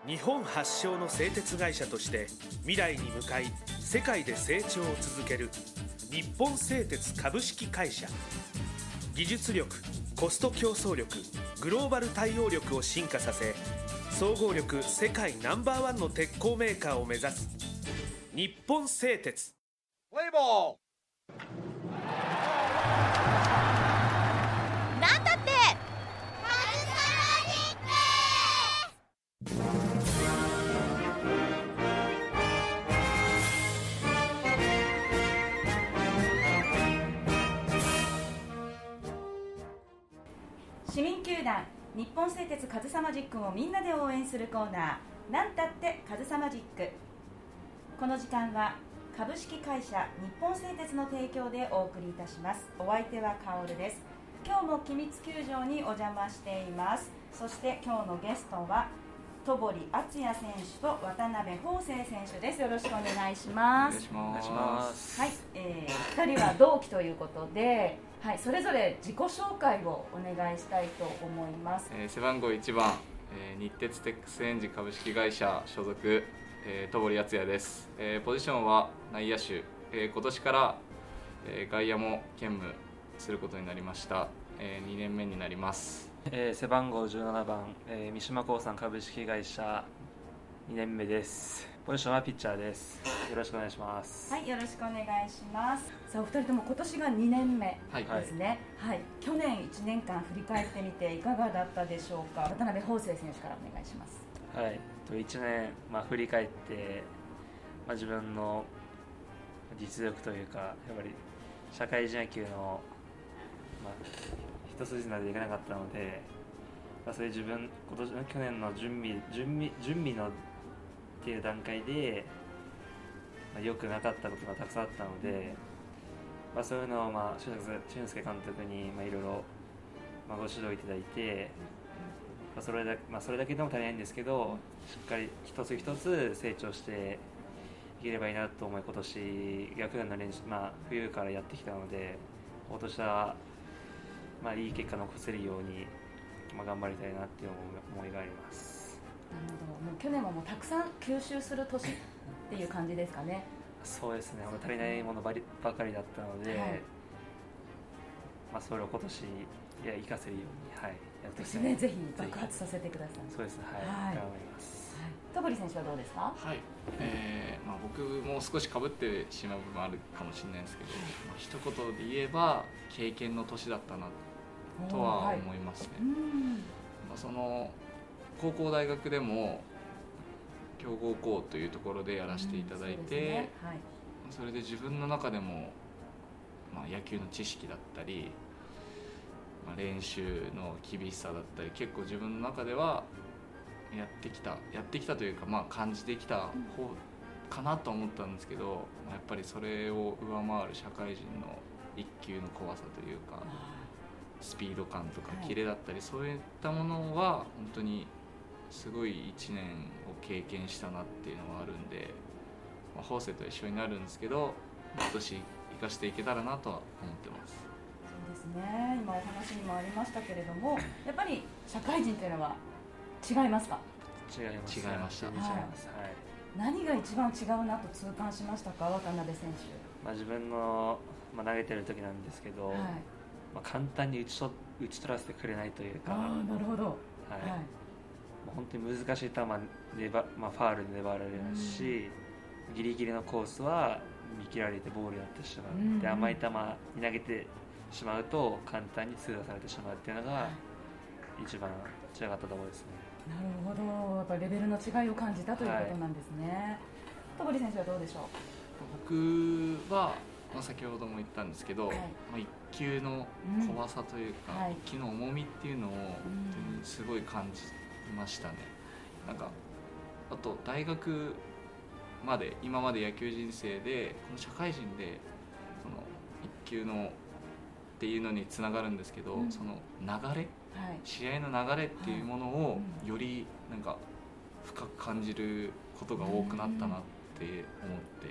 日本発祥の製鉄会社として未来に向かい世界で成長を続ける日本製鉄株式会社。技術力、コスト競争力、グローバル対応力を進化させ、総合力世界No.1の鉄鋼メーカーを目指す日本製鉄。 プレイボール。 なんだって市民球団日本製鉄カズサマジックをみんなで応援するコーナー、なんたってカズサマジック。この時間は株式会社日本製鉄の提供でお送りいたします。お相手はカオルです。今日も機密球場にお邪魔しています。そして今日のゲストは戸堀敦也選手と渡辺芳生選手です。よろしくお願いします。 お願いします。 はい、2人は同期ということで、はい、それぞれ自己紹介をお願いしたいと思います。 背番号1番、日鉄テックスエンジ株式会社所属、戸堀敦也です。ポジションは内野手、今年から、外野も兼務することになりました。2年目になります。 背番号17番、三島興産株式会社2年目です。ポジションはピッチャーです。よろしくお願いします。 はい、よろしくお願いします。さあ、お二人とも今年が2年目ですね。はい、去年1年間振り返ってみていかがだったでしょうか。渡辺芳生選手からお願いします。 はい、1年、振り返って、自分の実力というか、やっぱり社会人野球の、一筋縄でいかなかったので、それ去年の準備のっていう段階で、良くなかったことがたくさんあったので、そういうのを俊介監督にいろいろご指導いただいて、それだけでも足りないんですけど、しっかり一つ一つ成長していければいいなと思い、今年去年の練習、冬からやってきたので、今年はいい結果を残せるように、頑張りたいなっていう思いがあります。 なるほど。もう去年はもうたくさん吸収する年っていう感じですかね。 そうですね、足りないものばかりだったので、それを今年活かせるように、やっていきたいね、ぜひ爆発させてください。 そうですね、頑張ります。 戸堀選手はどうですか。 はい、僕も少し被ってしまう部分あるかもしれないですけど、一言で言えば経験の年だったなとは思いますね。その高校大学でも強豪校というところでやらせていただいて、それで自分の中でも、野球の知識だったり、練習の厳しさだったり、結構自分の中ではやってきたというか、感じてきた方かなと思ったんですけど、やっぱりそれを上回る社会人の一球の怖さというか、スピード感とかキレだったり、そういったものは本当にすごい1年を経験したなっていうのがあるんで、芳生と一緒になるんですけど、今年生かしていけたらなとは思ってます。 そうですね、今お話にもありましたけれども、やっぱり社会人というのは違いますか。 違いました。 何が一番違うなと痛感しましたか、渡辺選手。 自分の、投げてる時なんですけど、簡単に打ち取らせてくれないというか。 なるほど。 本当に難しい球ファウルで粘られるし、ギリギリのコースは見切られてボールになってしまう、で甘い球に投げてしまうと簡単に痛打されてしまうっていうのが一番違かったところですね。 なるほど。やっぱりレベルの違いを感じたということなんですね。戸堀選手はどうでしょう。 僕は、先ほども言ったんですけど、一球の怖さというか、一球の重みっていうのを本当にすごい感じましたね。あと大学まで、今まで野球人生でこの社会人でその一球のっていうのにつながるんですけど、その流れ、試合の流れっていうものをより深く感じることが多くなったなって思って、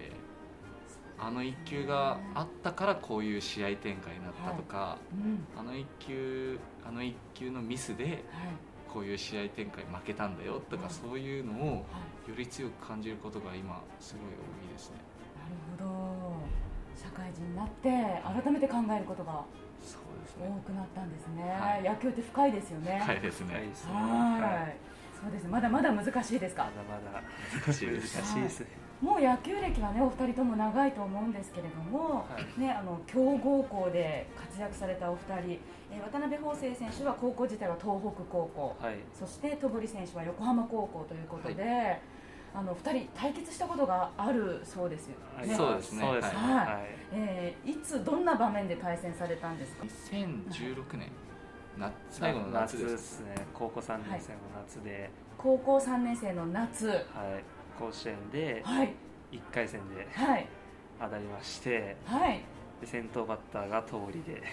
あの一球があったからこういう試合展開になったとか、あの一球のミスでこういう試合展開負けたんだよとか、そういうのをより強く感じることが今すごい多いですね。 なるほど。社会人になって改めて考えることがそうですね、 多くなったんですね。 はい、 野球って深いですよね。 深いですね。 はい、そうですね。まだまだ難しいですか。 まだまだ難しいですね。 もう野球歴はねお二人とも長いと思うんですけれども、ね、強豪校で活躍されたお二人、渡辺芳生選手は高校自体は東北高校、そして戸堀選手は横浜高校ということで、2人対決したことがあるそうですよね。 そうですね。 いつどんな場面で対戦されたんですか。 2016年最後の夏ですね。高校3年生の夏で、 高校3年生の夏、 甲子園で1回戦で当たりまして、で先頭バッターが戸堀で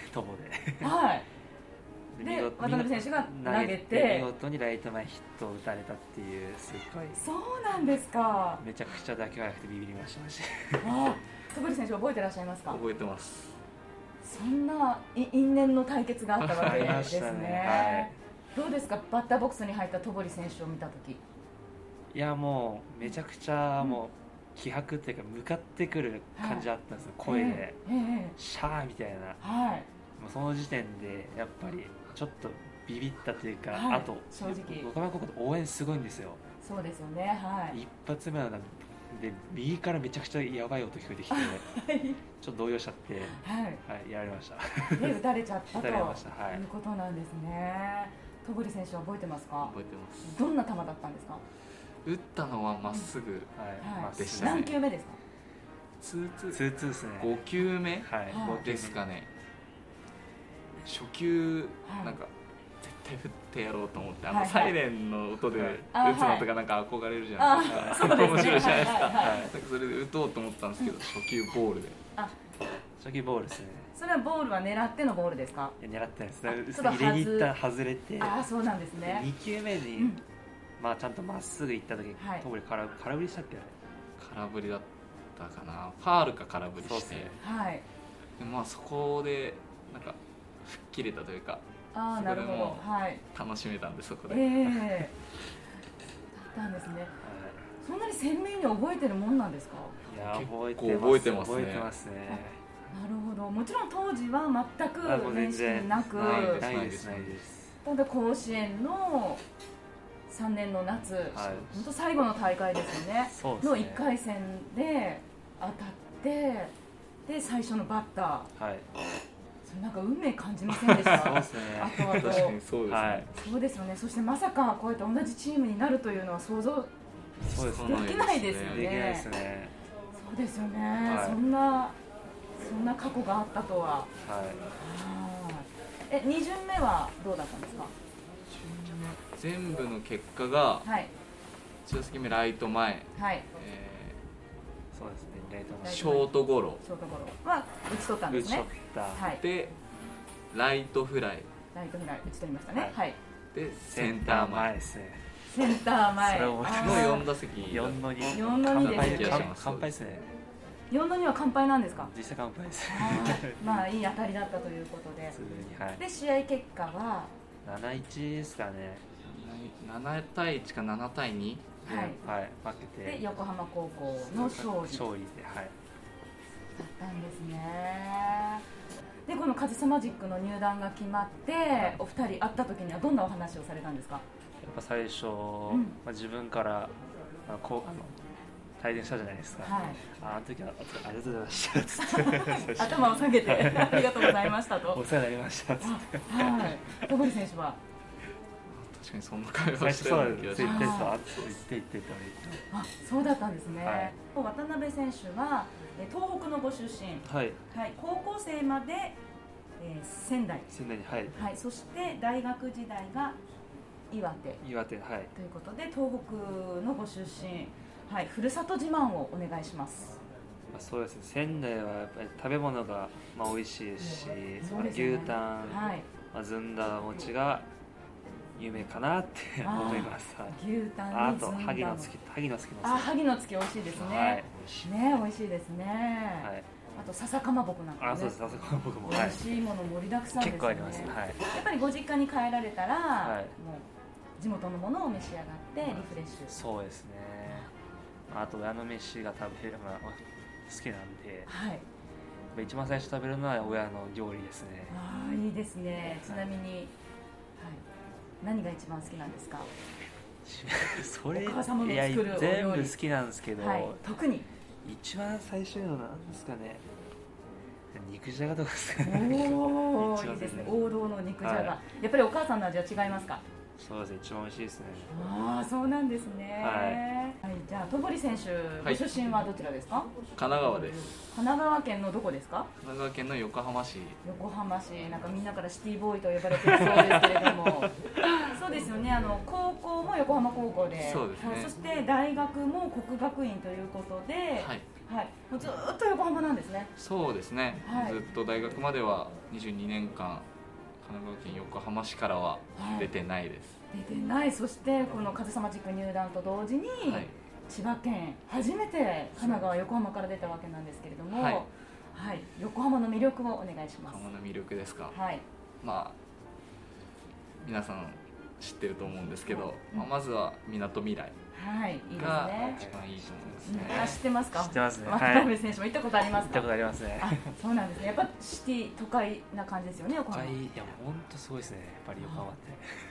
で渡辺選手が投げて見事にライト前ヒットを打たれたっていう、すごいそうなんですか。 めちゃくちゃ打球が速くてビビりましたし戸堀選手覚えてらっしゃいますか。 覚えてます。 そんな因縁の対決があったわけですね。どうですか、バッターボックスに入った戸堀選手を見たとき。 いやもうめちゃくちゃもう気迫っていうか向かってくる感じあったんですよ、声で、シャーみたいな、もうその時点でやっぱりちょっとビビったというか、あと正直横浜高校って応援すごいんですよ。 そうですよね。 一発目はで右からめちゃくちゃやばい音聞こえてきてちょっと動揺しちゃって、やられましたで打たれちゃったというました、 ことなんですね。戸堀選手は覚えてますか。 覚えてます。 どんな球だったんですか。 打ったのはまっすぐでしたね。 何球目ですか。 2-2ですね。 5球目ですかね。初球なんか絶対振ってやろうと思って、サイレンの音で打つのとかなんか憧れるじゃないですか。面白いじゃないですか。それで打とうと思ったんですけど、初球ボールで。 初球ボールですね。 それはボールは狙ってのボールですか。 狙ってないです。入れに行った外れて。 そうなんですね。 2球目にちゃんとまっすぐ行った時、戸堀空振りしたっけ。 空振りだったかな。ファールか空振りして、そこでなんか吹っ切れたというか、そこでも楽しめたんで、そこで。だったんですね。そんなに鮮明に覚えてるもんなんですか。 いや覚えてますね。 なるほど。もちろん当時は全く面識なく、 ないです。 ただ甲子園の3年の夏、本当最後の大会ですよね。の1回戦で当たって、で最初のバッター。なんか運命感じませんでした。 そうですね。 確かにそうですね。 そうですよね。そしてまさかこうやって同じチームになるというのは想像できないですよね。 できないですね。 そうですよね。そんな過去があったとは。2巡目はどうだったんですか。 全部の結果が1打席目ライト前、 そうですね、ライト前、 ショートゴロは打ち取ったんですね。 でライトフライ打ち取りましたね。 でセンター前ですね。 センター前の4打席 4-2ですね。 完敗ですね。 4-2は完敗なんですか。 実際完敗です。 いい当たりだったということで。で試合結果は 7-1ですかね。 7対1か7対2、 負けて、 で横浜高校の勝利で、だったんですね。でこのカズサマジックの入団が決まって、お二人会った時にはどんなお話をされたんですか。 やっぱ最初、自分から対戦したじゃないですか。あの時はありがとうございました頭を下げてありがとうございましたと。 お世話になりました。 戸堀選手は確かにそんな会話してる気がします。 そうだったんですね。渡辺選手は東北のご出身、高校生まで仙台に、そして大学時代が岩手ということで、東北のご出身、ふるさと自慢をお願いします。 そうですね、仙台はやっぱり食べ物が美味しいですし、牛タン、ずんだ餅が有名かなって思います。 牛タンにずんだ餅、 萩の月萩の月美味しいですね。美味しいですね。あと笹かまぼこなんかね。 そうです、笹かまぼこも美味しいもの盛りだくさんですね。 結構あります。やっぱりご実家に帰られたら、もう地元のものを召し上がってリフレッシュ。 そうですね。あと親の飯が好きなんで、はい、一番最初食べるのは親の料理ですね。 いいですね。ちなみに、はい、何が一番好きなんですか？ それお母様の作るお料理全部好きなんですけど、 はい、特に一番最初のなんですかね、肉じゃがとかですかね。 おーいいですね。王道の肉じゃが、はい、やっぱりお母さんの味は違いますか？ そうですね、一番美味しいですね。 そうなんですね。はい、じゃあ戸堀選手、ご出身はどちらですか？ 神奈川です。 神奈川県のどこですか？ 神奈川県の横浜市。 横浜市、なんかみんなからシティボーイと呼ばれているそうですけれどもそうですよね。高校も横浜高校で、 そうですね、 はい、そして大学も国学院ということで、はいはい、もうずっと横浜なんですね。 そうですね、はい、ずっと大学までは22年間神奈川県横浜市からは出てないです、 はい、出てない。そしてこの風さま塾入団と同時に、はい、千葉県初めて神奈川横浜から出たわけなんですけれども、はいはい、横浜の魅力をお願いします。 横浜の魅力ですか？ はい、 まあ皆さん知ってると思うんですけど、まずはみなとみらいが一番いいと思いますね。 知ってますか？ 知ってますね。 渡辺選手も行ったことありますか？ 行ったことありますね。 そうなんですね。やっぱシティ都会な感じですよね、横浜。 いや本当すごいですね。やっぱり横浜って。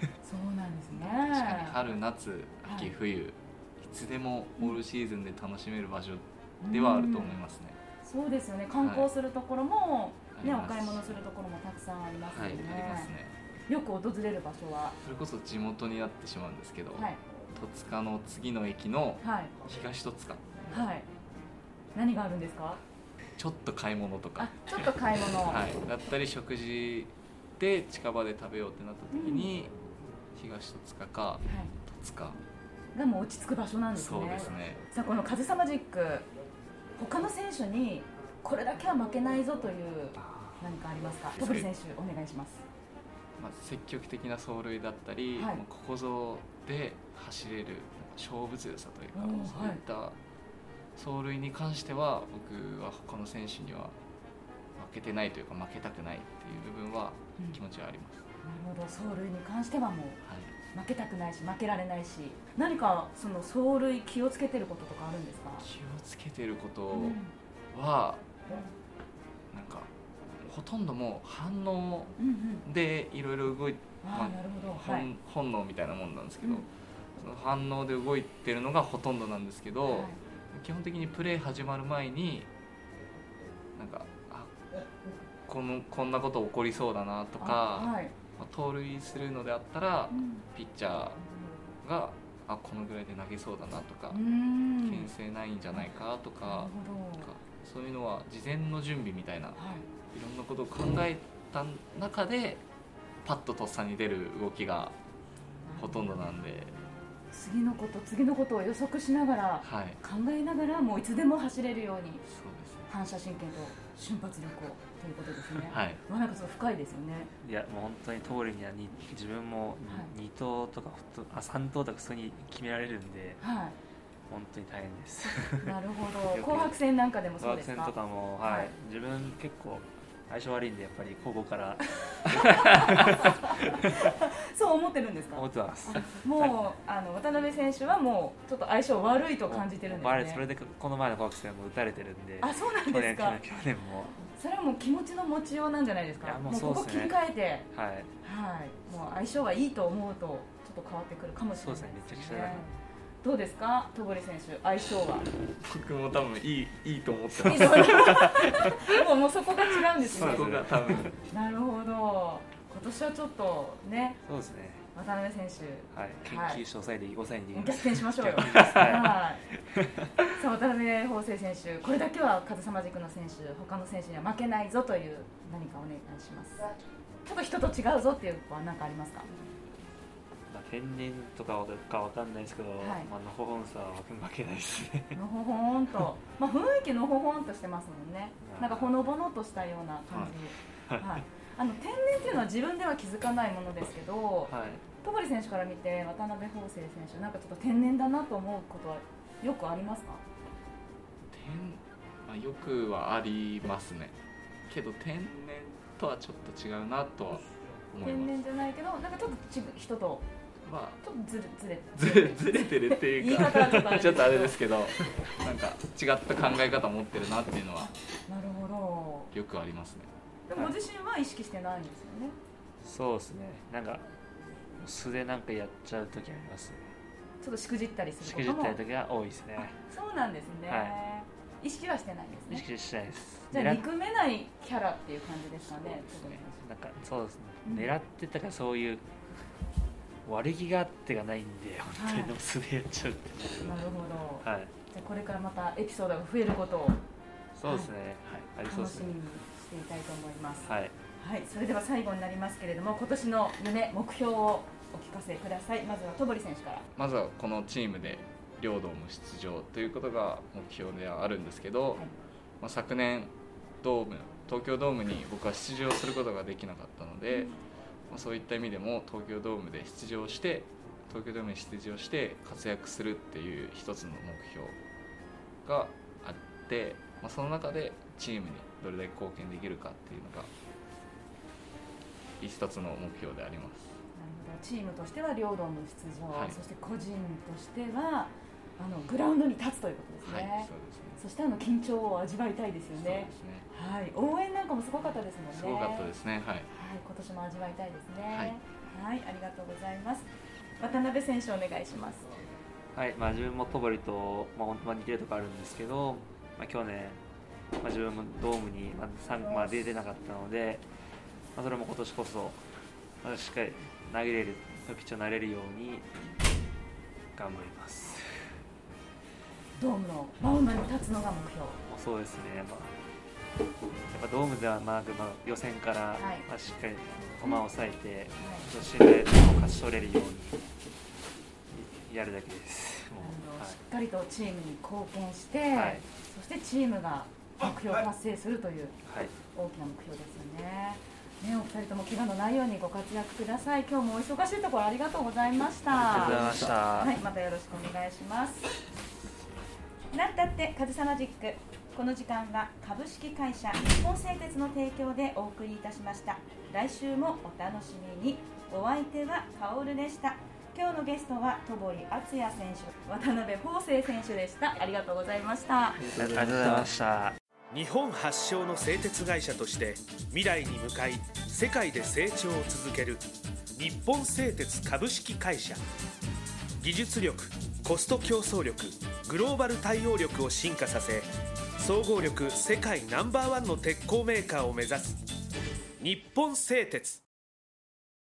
そうなんですね。 確かに春夏秋冬、いつでもオールシーズンで楽しめる場所ではあると思いますね。 そうですよね。観光するところも、ね、お買い物するところもたくさんありますよね。 はい、ありますね。 よく訪れる場所はそれこそ地元になってしまうんですけど、 はい、 戸塚の次の駅の東戸塚、 はい、何があるんですか？ ちょっと買い物とか、 ちょっと買い物、 はい、だったり食事で近場で食べようってなった時に、東戸塚か戸塚がもう落ち着く場所なんですね。 そうですね。 さあこの風さまジック、他の選手にこれだけは負けないぞという何かありますか？戸堀選手お願いします。 積極的な走塁だったり、はい、ここぞで走れる勝負強さというか、そういった走塁に関しては僕は他の選手には負けてないというか負けたくないっていう部分は気持ちはあります、 なるほど。走塁に関してはもう、負けたくないし負けられないし、何かその走塁気をつけてることとかあるんですか？ 気をつけてることは、なんかほとんどもう反応でいろいろ動いて、本能みたいなもんなんですけど、その反応で動いてるのがほとんどなんですけど、基本的にプレー始まる前になんかこんなこと起こりそうだなとか、盗塁するのであったら、ピッチャーがこのぐらいで投げそうだなとか、牽制ないんじゃないかとか、そういうのは事前の準備みたいな、いろんなことを考えた中でパッととっさに出る動きがほとんどなんで、 次のことを予測しながら、考えながらもういつでも走れるように、そうです、反射神経と瞬発力をということですね。なんかすごい深いですよね。 いやもう本当に通りには自分も2投とか3投とか普通に決められるんで、本当に大変です。 なるほど。紅白戦なんかでもそうですか？ 紅白戦とかも、自分結構相性悪いんで、やっぱり高校からそう思ってるんですか？ 思ってます。 もう渡辺選手はもうちょっと相性悪いと感じてるんですね。 それでこの前の紅白戦も打たれてるんで。 そうなんですか？ 去年も。 それはもう気持ちの持ちようなんじゃないですか？もうここ切り替えて、もう相性がいいと思うとちょっと変わってくるかもしれないですね。 そうですね、めちゃくちゃ。 どうですか、戸堀選手、相性は？ 僕も多分いいと思ってます。 もうそこが違うんですね。 そこが多分。 なるほど。今年はちょっとね。 そうですね。 渡辺選手、 研究所抑えて抑えに逆転しましょうよ。さあ渡辺芳生選手、これだけは風さま塾の選手、他の選手には負けないぞという何かお願いします。ちょっと人と違うぞっていうのは何かありますか？ 天然とかわかんないですけど、のほほんさは負けないですね。のほほんと、雰囲気のほほんとしてますもんね。なんかほのぼのとしたような感じ。天然っていうのは自分では気づかないものですけど、戸堀選手から見て渡辺芳生選手、なんかちょっと天然だなと思うことはよくありますか？ よくはありますね。けど天然とはちょっと違うなとは思います。 天然じゃないけど、なんかちょっと人とまあちょっとずれてるっていうかちょっとあれですけど、なんか違った考え方を持ってるなっていうのはなるほどよくありますね。 でもご自身は意識してないんですよね。 そうですね、なんか素でなんかやっちゃう時ありますね。 ちょっとしくじったりすしることも。 くじったり時が多いですね。 そうなんですね、 は意識はしてないんですね。 意識してないです。 じゃあ憎めないキャラっていう感じですかね。 なんかそうですね、狙ってたからそういう悪気があってがないんで、本当にでも素でやっちゃうって。 なるほど、 はい、 じゃあこれからまたエピソードが増えることをそうですね、はい、ありそうですね。 楽しみにしていたいと思います。 はい、 はい、それでは最後になりますけれども、今年の夢目標をお聞かせください。まずは戸堀選手から。 まずはこのチームで両ドーム出場ということが目標ではあるんですけど、まあ、昨年東京ドームに僕は出場することができなかったので、まあ、そういった意味でも東京ドームに出場して活躍するっていう一つの目標があって、まあ、その中でチームにどれだけ貢献できるかっていうのが一つの目標であります。 なるほど、チームとしては両ドーム出場、 はい、 そして個人としてはグラウンドに立つということですね。 はい、そうですね。 そして緊張を味わいたいですよね。 そうですね。 はい、応援なんかもすごかったですもんね。 すごかったですね。はい。 はい、今年も味わいたいですね。 はい、 はい、ありがとうございます。渡辺選手お願いします。 はい、まあ自分も戸堀と本当に似てるところあるんですけど、まあ去年自分もドームに出れなかったので、それも今年こそしっかり投げれるピッチャーになれるように頑張ります。 ドームのマウンドに立つのが目標。 そうですね、やっぱドームでは予選からしっかり駒を抑えて、信頼を勝ち取れるようにやるだけです。 しっかりとチームに貢献して、そしてチームが目標を達成するという大きな目標ですよね。お二人とも怪我のないようにご活躍ください。今日もお忙しいところありがとうございました。 ありがとうございました。 はい、またよろしくお願いします。なんたってカズサマジック、この時間は株式会社日本製鉄の提供でお送りいたしました。来週もお楽しみに。お相手はカオルでした。今日のゲストは戸堀敦也選手、渡辺芳生選手でした。ありがとうございました。 ありがとうございました。 日本発祥の製鉄会社として未来に向かい世界で成長を続ける日本製鉄株式会社。技術力、コスト競争力、グローバル対応力を進化させ、総合力世界ナンバーワンの鉄鋼メーカーを目指す日本製鉄。